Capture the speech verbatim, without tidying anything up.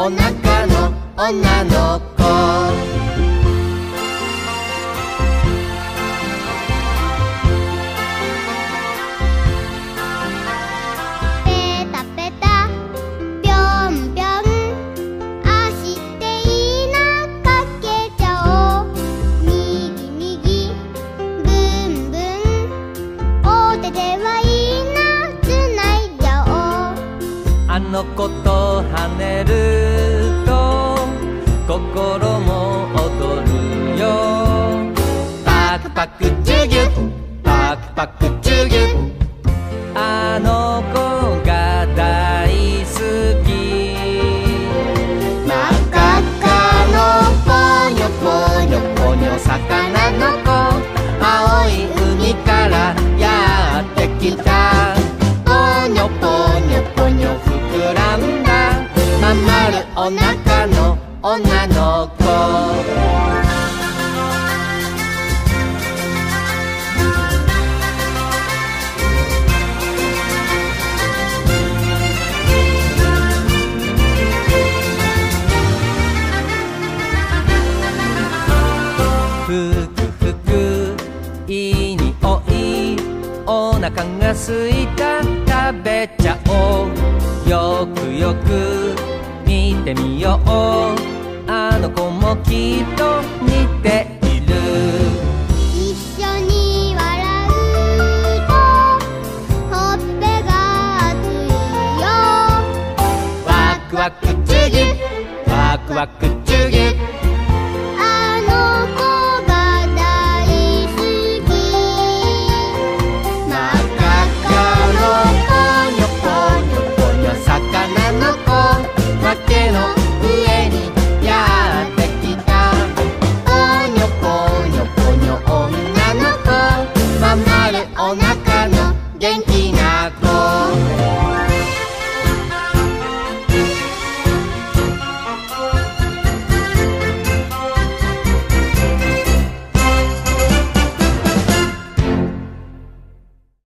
お腹の女の子。 ペタペタぴょんぴょんあしていなかけちゃおう。みぎみぎぶんぶんおててはいいなつないじゃおう。 あの子と跳ねると心も踊るよ。パクパクチュギュパクパクチュギュあの子が大好き。真っ赤っかのぽにょぽにょぽにょ魚の子、青い海からやってきた。ぽにょぽにょぽにょ膨らんだまん丸お腹の女の子。ふくふくいいにおい、お腹がすいた食べちゃおう。よくよく見てみよう、あの子もきっと似ている。 一緒に笑うとほっぺが熱いよ。 ワクワクチュギワクワク